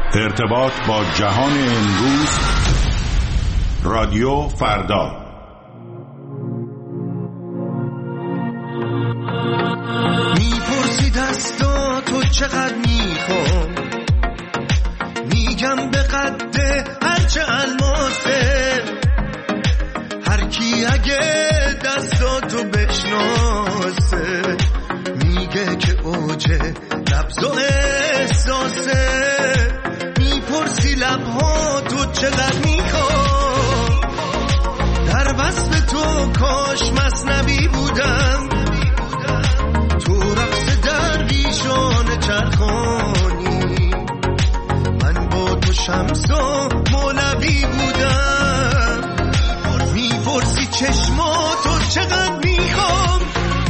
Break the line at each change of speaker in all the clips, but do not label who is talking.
ارتباط با جهان امروز، رادیو فردا.
میپرسی دستاتو چقدر میخوام، میگم به قد هرچه الماسه. هر کی اگه دستاتو بشناسه میگه که اوجه نبض و احساسه. میپرسی لبهاتو چقدر میخوام، در وصف تو کاش مثنوی بودم. تو رقص درویشان چرخانی، من با تو شمس و مولوی بودم. میپرسی چشماتو چقدر میخوام،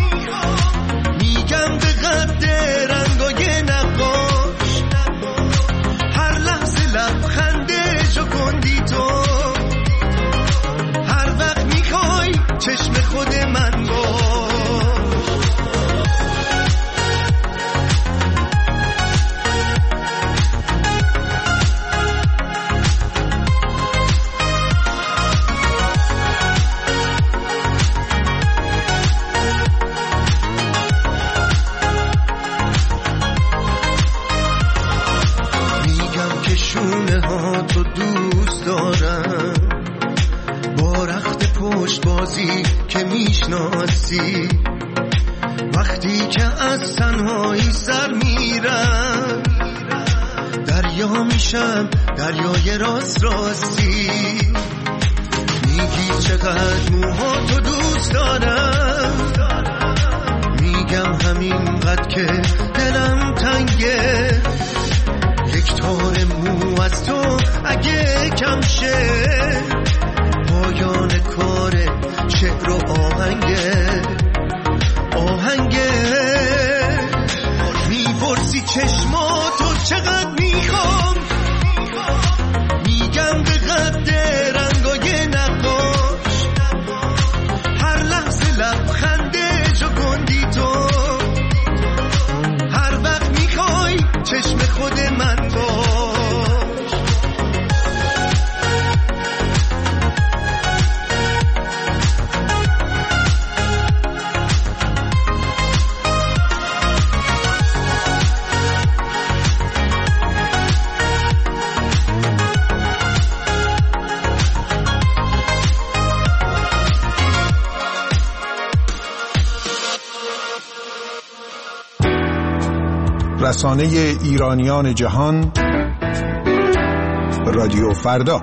میگم به قد رنگای نقاش. هر لحظه لبخندشو کندی تو، هر وقت میخوای چشم خود من باش. شونه ها تو دوست دارم، با رخت پشت بازی که میشناسی. وقتی که از تنهایی سر میرم، دریا میشم، دریای راست راستی. میگی چقدر موها تو دوست دارم، میگم همینقدر که دلم تنگه. یک تار مو از تو اگه کم شه، پایان کار شعر و آهنگه. میپرسی چشماتو چقدر میخوام، میگم به قد رنگای نقاش. هر لحظه لبخندشو کندی تو، هر وقت میخوای چشم خود من باش.
رسانه ایرانیان جهان، رادیو فردا.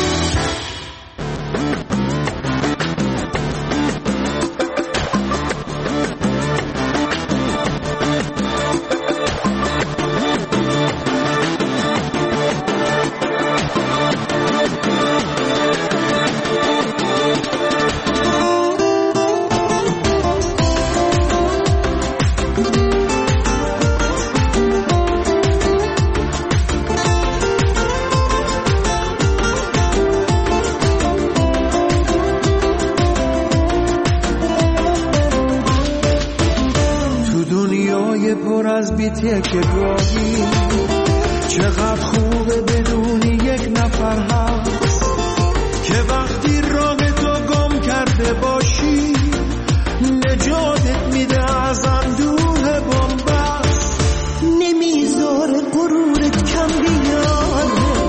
که گاهی چقدر خوبه بدونی یک نفر هست که وقتی راه تو گم کرده باشی نجاتت میده از اندوه بنبست. نمیذاره غرورت کم بیاره،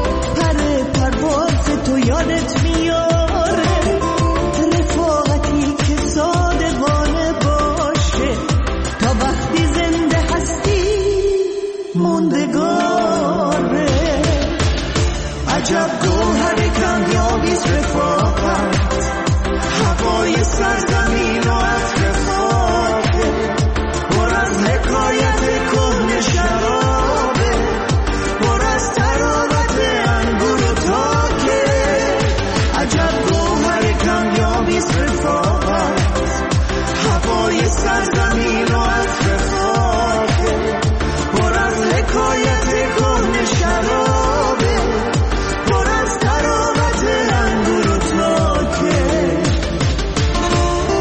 پرواز تو یادت میاره. رفاقتی که صادقانه باشه تا وقتی زنده موندگاره. عجب گوهر کمیابیست رفاقت، هوای سرزمین و عطر خاکه، پر از حکایت کهنه شرابه، پر از تراوت انگور و تاکه. عجب گوهر کمیابیست رفاقت، هوای سرزمین و عطر خاکه، حکایت کهنه شرابه، پر از تراوت انگور و تاکه.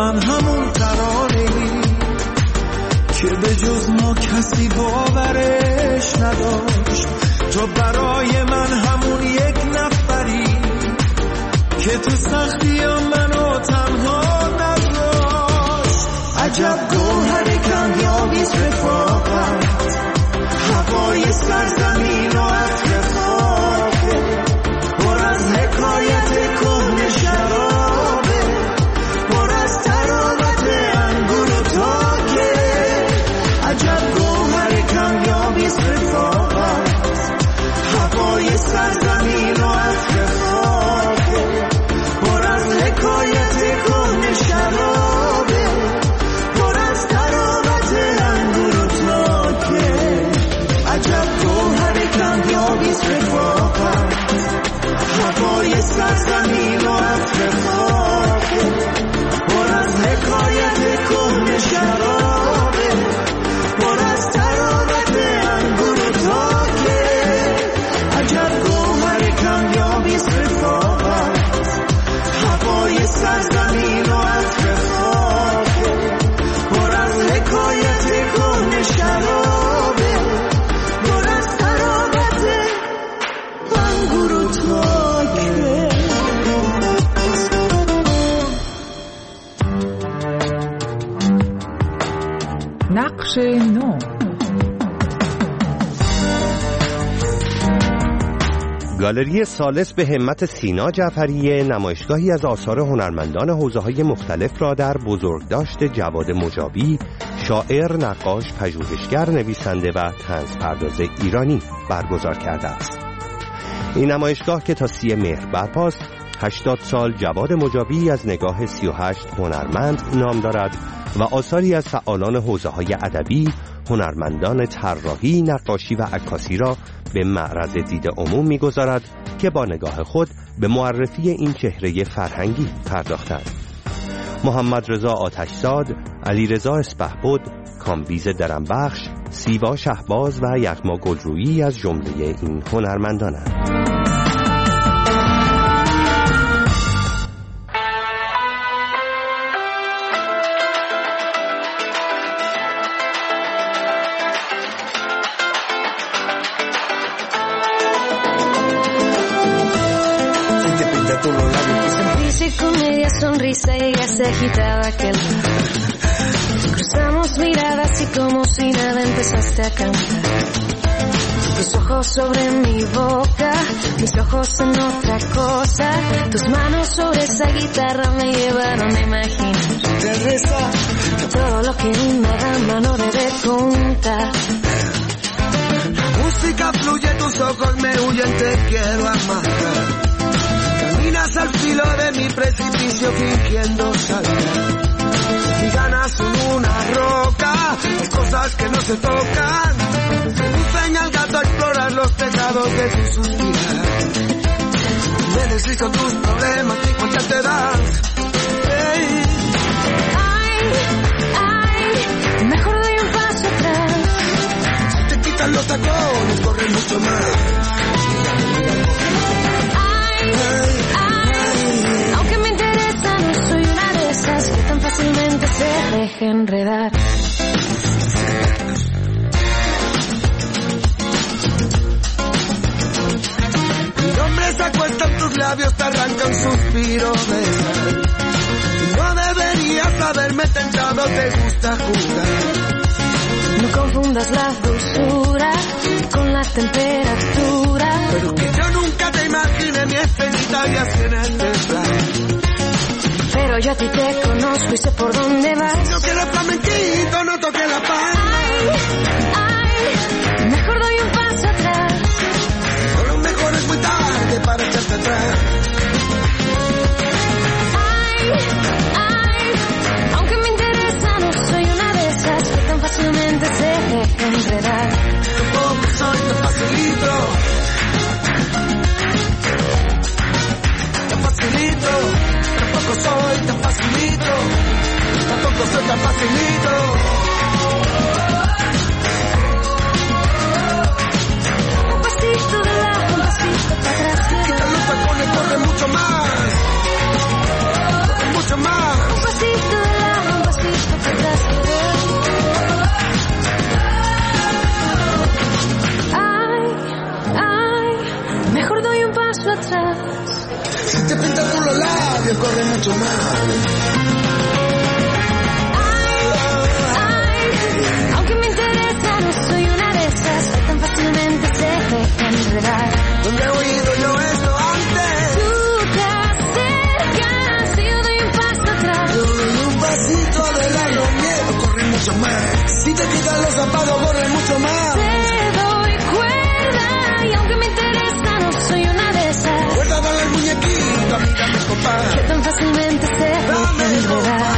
من همون ترانه‌ای که به جز ما کسی باورش نداشت. تو برای من همون یک نفری که تو سختی منو تنها نذاشت. عجب گوهر کمیابیست رفاقت، هوای سرزمین و عطر خاکه، پر از حکایت کهنه شرابه، پر از تراوت انگور و تاکه. عجب گوهر کمیابیست رفاقت، هوای سرزمین و عطر خاکه، پر از حکایت کهنه شرابه، پر از تراوت انگور و تاکه. عجب گوهر کمیابیست رفاقت، هوای سرزمین و عطر خاکه، پر از حکایت کهنه شرابه، پر از تراوت انگور و تاکه. عجب گوهر کمیابیست رفاقت، هوای سرزمین و عطر خاکه، پر از حکایت کهنه شرابه، پر از تراوت انگور و تاکه.
نقش نو.
گالری ثالث به همت سینا جعفری نمایشگاهی از آثار هنرمندان حوزه‌های مختلف را در بزرگداشت جواد مجابی، شاعر، نقاش، پژوهشگر، نویسنده و طنزپرداز ایرانی برگزار کرده است. این نمایشگاه که تا 30 مهر برپاست، 80 سال جواد مجابی از نگاه 38 هنرمند نام دارد و آثاری از فعالان حوزه‌های ادبی، هنرمندان طراحی، نقاشی و عکاسی را به معرض دید عموم می‌گذارد که با نگاه خود به معرفی این چهره فرهنگی پرداختند. محمد رضا آتشزاد، علیرضا اسپهبد، کامبیز درنبخش، سیوا شهباز و یغما گلرویی از جمله این هنرمندانند.
Comedia, sonrisa y ella se agitaba aquel rato. Cruzamos miradas y como si nada empezaste a cantar. Tus ojos sobre mi boca, mis ojos en otra cosa. Tus manos sobre esa guitarra me llevaron a imaginar todo lo que una dama no debe contar.
La música fluye, tus ojos me huyen, te quiero amar. Caminas al filo de mi precipicio fingiendo saltar. Y ganas son una roca, las cosas que no se tocan. Se enseña al gato a explorar los tejados de tu suspirar. Me deslizo tus problemas y cuenta te das. Hey.
Ay, ay, mejor doy un paso atrás.
Si te quitan los tacones, corre mucho más.
Aunque me interesa, no soy una de esas que tan fácilmente se deja enredar.
Mi nombre se acuesta en tus labios, te arranca un suspiro de sal. No deberías haberme tentado, te gusta jugar.
No confundas la dulzura con la temperatura.
Pero que yo nunca te imaginé mi escenita y así en el desplay.
Pero yo a ti te conozco y sé por dónde vas.
Si no quieres flamenquito, no toques la palma.
Ay, ay, mejor doy un paso atrás.
O lo mejor es muy tarde para echarte atrás.
Ay, ay, aunque me interesa, no soy una de esas que tan fácilmente se deja enredar.
Tampoco soy tan facilito. Tan facilito. Tampoco soy tan facilito. Tampoco soy tan facilito.
Un pasito de lado, un pasito para atrás.
Quita los tacones, corre mucho más. Corre mucho más.
Un pasito de
por los labios corre mucho más.
Aunque me interesa, no soy una de esas que tan fácilmente se dejan enredar.
¿Dónde he oído yo esto antes?
Tú te acercas y yo doy un paso atrás.
Yo doy un pasito adelante, los miedos corren mucho más. Si te quitan los zapatos corren mucho más.
Te doy cuerda y aunque me interesa, no soy una de esas.
Vuelta a darle el muñequito, a mí dame compás.
Que tan fácilmente se dejan enredar.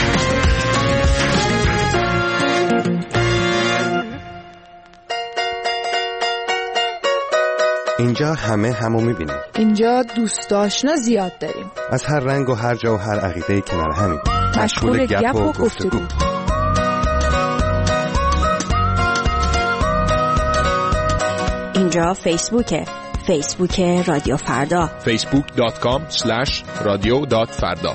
اینجا همو میبینیم.
اینجا دوست آشنا زیاد داریم.
از هر رنگ و هر جا و هر عقیده‌ای کنار همیم.
مشغول گپ و گفتگو.
اینجا فیسبوک رادیو فردا.
facebook.com/radio.farda.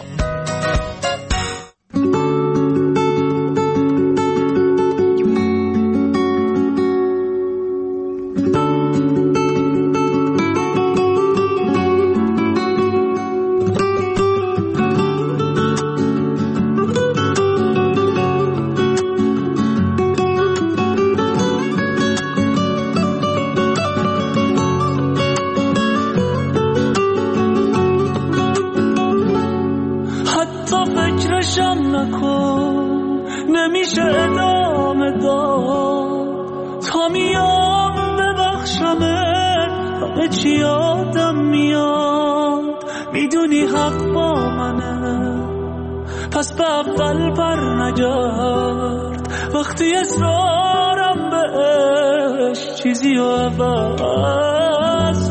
پس به اول بر نگرد وقتی اصرارم بهش چیزی رو عوض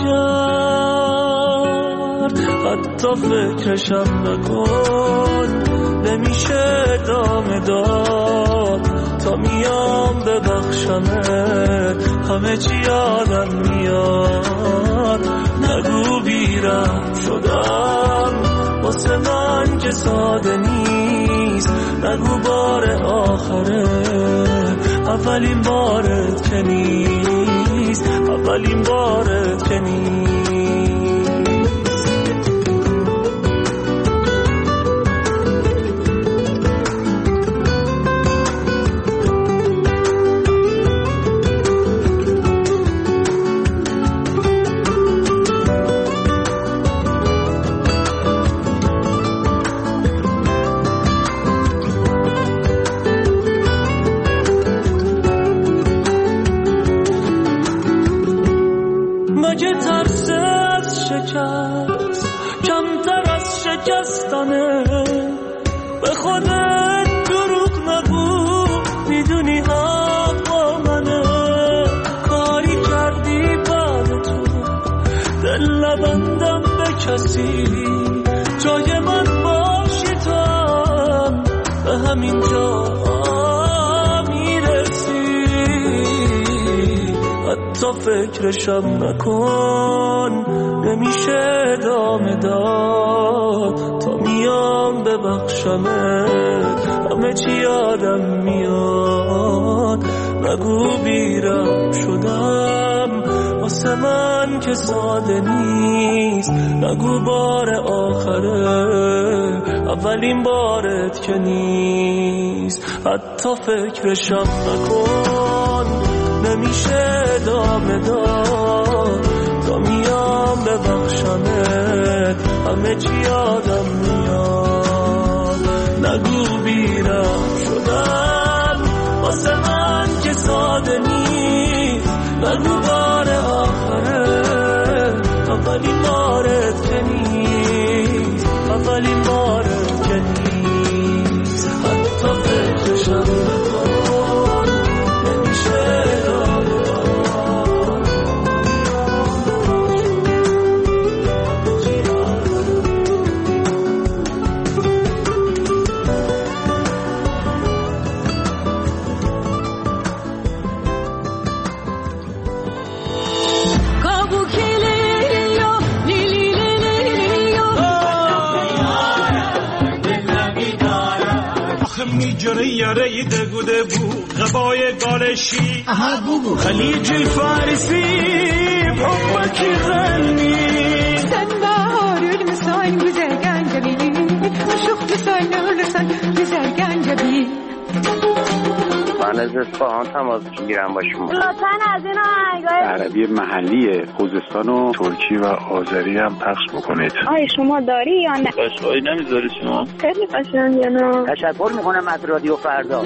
نکرد. حتی فکرشم نکن نمیشه ادامه داد تا میام ببخشمت همه چی یادم میاد. نگو بیرم شدم واسه من که ساده نیست. نگو بار آخره اولین بارت که نیست. اولین بارت که نیست. کمتر از شکستنه به خودت دروغ نگو میدونی حق با منه. کاری کردی بعد تو دل نبندم به کسی جای من باشی تو هم به همین جا میرسی. حتی فکرشم نکن نمیشه ادامه داد تا میام ببخشمت همه چی یادم میاد. نگو بیرم شدم واسه من که ساده نیست. نگو بار آخره اولین بارت که نیست. حتی فکرشم نکن نمیشه ادامه داد تا میام ببخشمت همه چی یادم میاد. نگو بیرم شدم واسه من که ساده نیست. نگو بار آخره اولین بارت که نیست. اولین بارت که نیست. حتی فکرشم نکن نمیشه ادامه
میجره یاره دگوده بو غبای گالشی خلیج الفارسی بحبك يغني
استنى هارون مساني
اصفهان تماس میگیرم با شما.
لطفاً از این آهنگای
عربی محلی خوزستان و ترکی و آذری هم پخش بکنید.
آیا شما داری یا نه؟
قشنگی نمیذاری شما؟
خیلی قشنگه نه.
تشکر میکنم از رادیو فردا.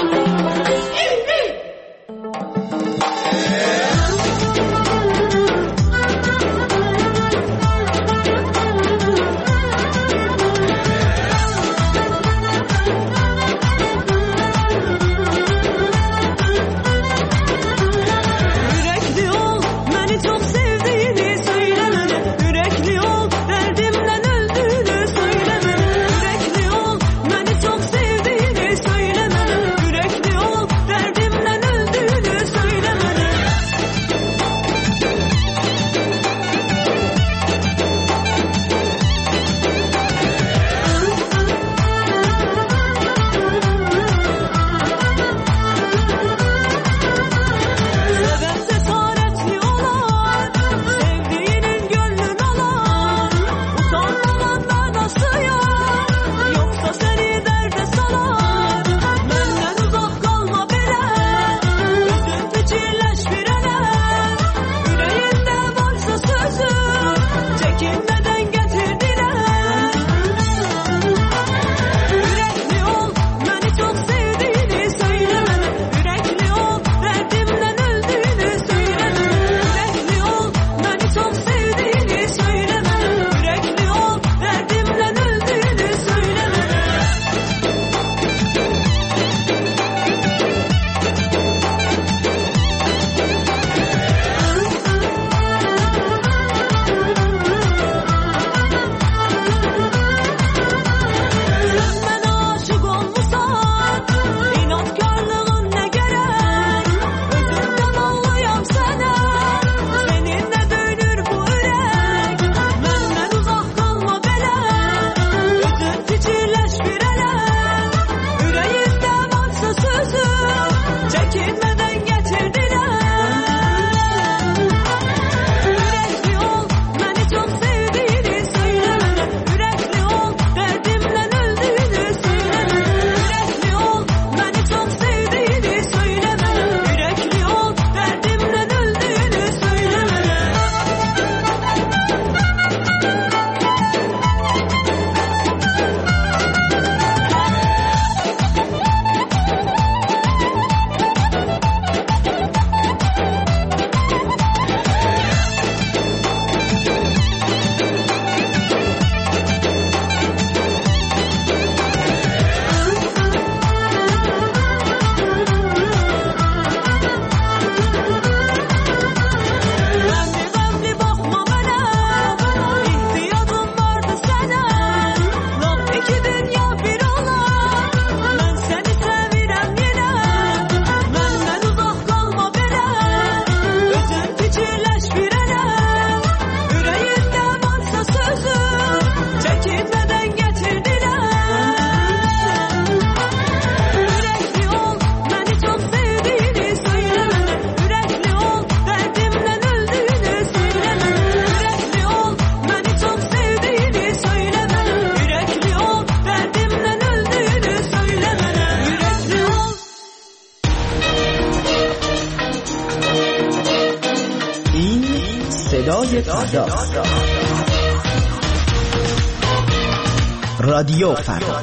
رادیو فردا.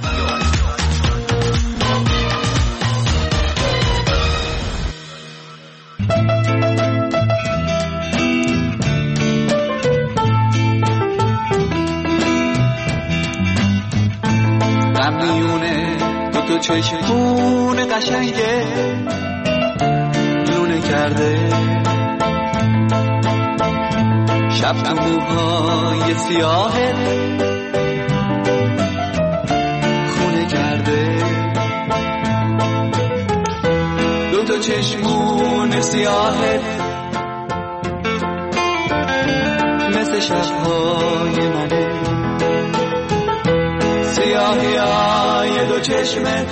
غمیونه دو چشمون قشنگه لونه کرده شب تو موهای سیاهه خونه کرده دو چشمون سیاهه مثل شبهای منه سیاهی های دو چشمت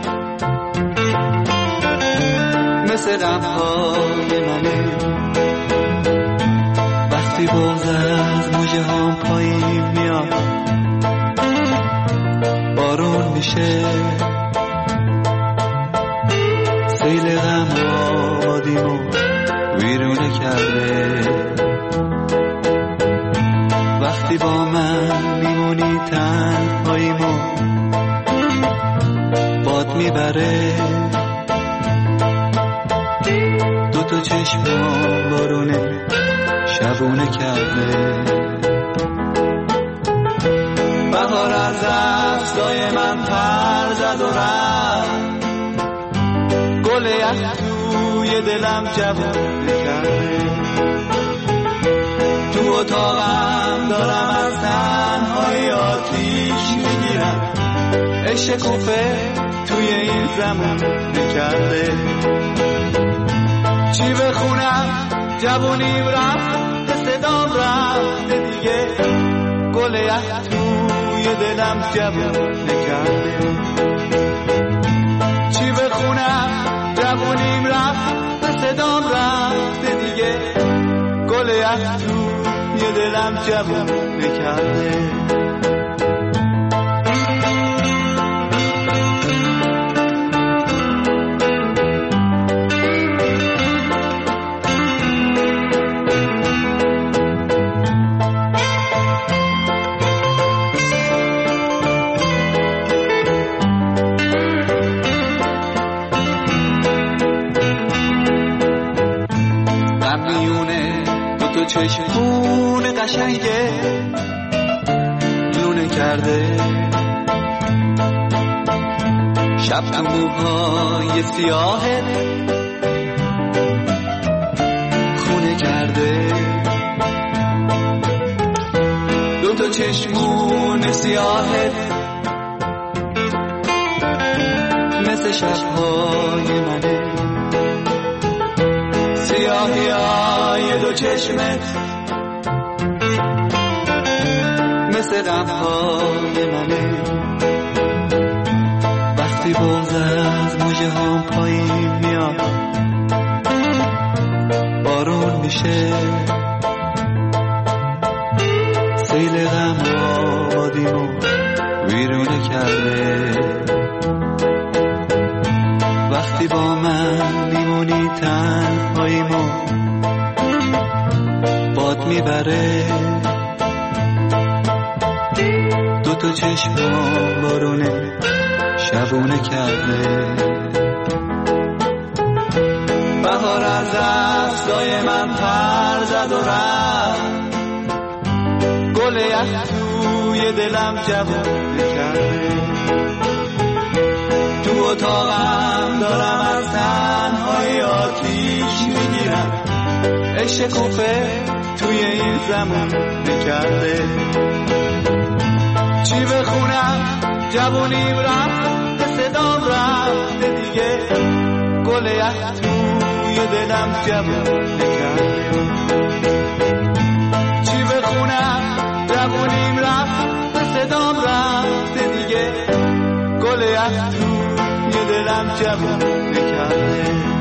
مثل غمهای منه وقتی بغض از موجه هم پایین میاد بارون میشه سیل غم تنهاییمو باد میبره، دو تا چشمم بارونه شبونه کرده. بهار از دستای من پر زد و رفت، گل یخ توی دلم جوونه کرده. تو اتاقم دارم از تنهایی آتیش میگیرم، عشق کوفه توی این زمان نکرده. چی بخونم جوونیم رفت، صدام رفت دیگه، گل یخ توی دلم جوون نکرده. چی بخونم جوونیم رفت، صدام رفت دیگه، گل یخ توی دلم جوون نکرده. چشمون قشنگه لونه کرده، شب تو موهای سیاهت خونه کرده. دو تا چشمون سیاهت مثل شبهای منه، سیاهی های دو چشمت مثل غمهای منه. وقتی بغض از موجه هم پایین میاد، بارون میشه، سیل غم آبادیمو ویرونه کرده. وقتی با من میمونی تنهاییمو باد میبره، دو تا چشمم بارونه شبونه کرده. بهار از دستای من پر زد و رفت، گل یخ توی دلم جوونه کرده. تو اتاقم دارم از تنهایی آتیش میگیرم، عشق کوفه توی این زمان نکرده. چی بخونم جوونیم رفت، صدام رفت دیگه، گل یخ توی دلم جوون نکرده. چی بخونم جوونیم رفت، صدام رفت دیگه، گل یخ توی دلم جوون نکرده.